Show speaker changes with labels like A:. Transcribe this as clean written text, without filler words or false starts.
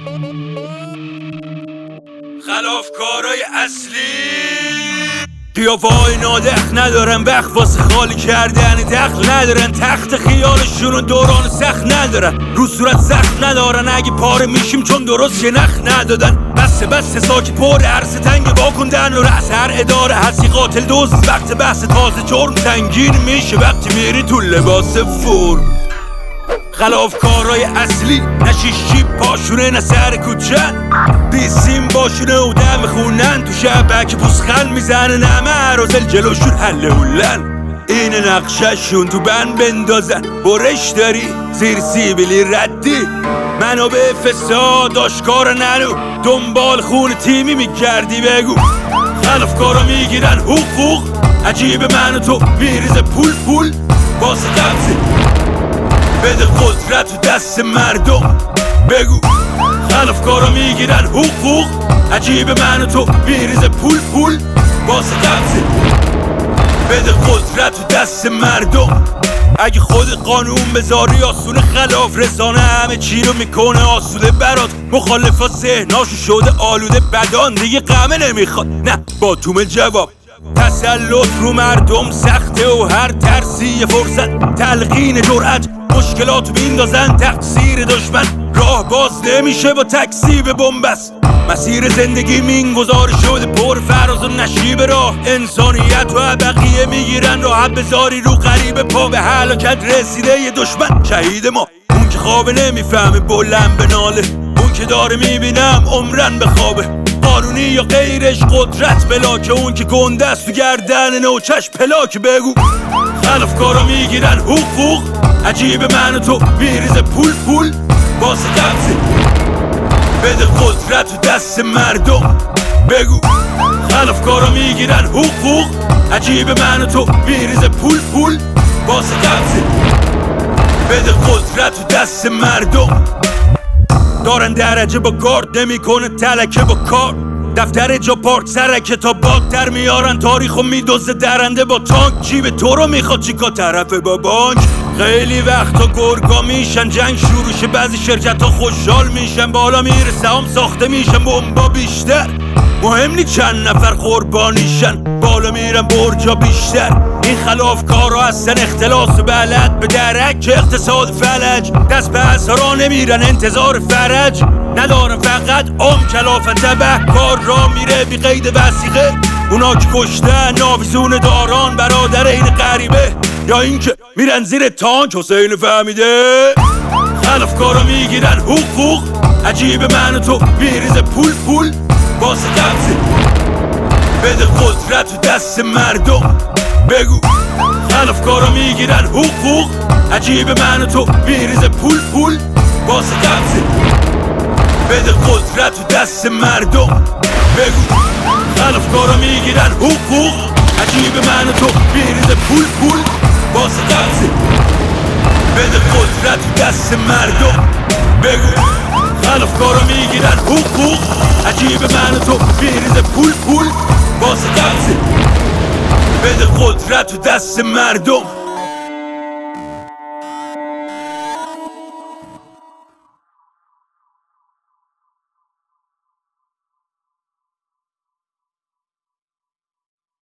A: خلافکارای اصلی قیافه‌های نادخ ندارن، وقت واسه خالی کردن دخل ندارن، تخت خیالشون دوران سخت ندارن، رو صورت سخت ندارن، اگه پاره میشیم چون درست شنخ ندادن. بسته ساکت پر عرص تنگ واکندن و رأس هر اداره هستی قاتل دوست. وقت بحث تازه جرم سنگین میشه وقتی میری تو لباس فرم. خلافکارای اصلی نه شیشی پاشونه نه سر کوچن، بیسیم باشونه و دم خونن، تو شبک پوسخن میزنه نمه عرازل جلوشون حل هولن. اینه نقششون تو بند بندازن، برش داری زیر سیبیلی ردی، منو به فساد آشکار ننو، دنبال خون تیمی میگردی بگو. خلافکارا میگیرن حقوق، عجیب منو تو میریزه پول واسه قبضه، بده قدرت تو دست مردم بگو. خلافکارا میگیرن حقوق، عجیب منو تو میریزه پول واسه قبضه، بده قدرت تو دست مردم. اگه خود قانون بذاری آسونه، خلاف رسانه همه چی رو میکنه آسوده برات، مخالفا ذهناشو شده آلوده بدان، دیگه قمه نمیخواد نه با تومه جواب. تسلط رو مردم سخته و هر ترسی یه فرصت، تلقین جرأت مشکلاتو بیندازن تقصیر دشمن، راه باز نمیشه با تکسیب بنبست. مسیر زندگی مینگذار شده پر فراز و نشیب راه، انسانیت و بقیه میگیرن راحت بذاری رو غریبه، پا به هلاکت رسیده یه دشمن شهید ما. اون که خوابه نمیفهمه بلند به ناله، اون که داره میبینم عمرن به خوابه، قانونی یا غیرش قدرت بلاکه، اون که گنده است تو گردن نوچش پلاک بگو. خلافکارا میگیرن حقوق، عجیب منو تو میریزه پول واسه قبضه، بده قدرت تو دست مردم بگو. خلافکارا میگیرن حقوق، عجیب منو تو میریزه پول واسه قبضه، بده قدرت تو دست مردم. دارن درجه با گارد نمیکنه تلکه با کار، دفتر جا پارک سرکه تا باگ در میارن، تاریخو میدوزه درنده با تانک، جیب تو رو میخواد چیکار طرف با بانک. خیلی وقتا گرگا میشن جنگ شروع شه، بعضی شرکت ها خوشحال میشن، بالا میره سهام ساخته میشن بمبا بیشتر، مهم نی چند نفر قربانیشن، بالا میرن برجا بیشتر. این خلافکارا هستن اختلاس و بلد به درک اقتصاد فلج، دست به اسرا نمیرن انتظار فرج، ندارن فقط کلافن تبه کار را میره بی قید وثیقه. اونا که کشتن ناویزون داران برادر این غریبه، یا اینکه میرن زیر تانک حسین فهمیده. خلافکارا میگیرن حقوق، عجیب منو تو میریزه پول واسه قبضه، بده قدرت تو دست مردم بگو. خلافکارا میگیرن حقوق، عجیب منو تو میریزه پول واسه قبضه، بده قدرت تو دست مردم بگو. خلافکارا میگیرن حقوق، عجیب منو تو میریزه پول واسه قبضه، بده قدرت تو دست مردم بگو. خلافکارا میگیرن حقوق، عجیب منو تو میریزه پول واسه قبضه، بده قدرت تو دست مردم.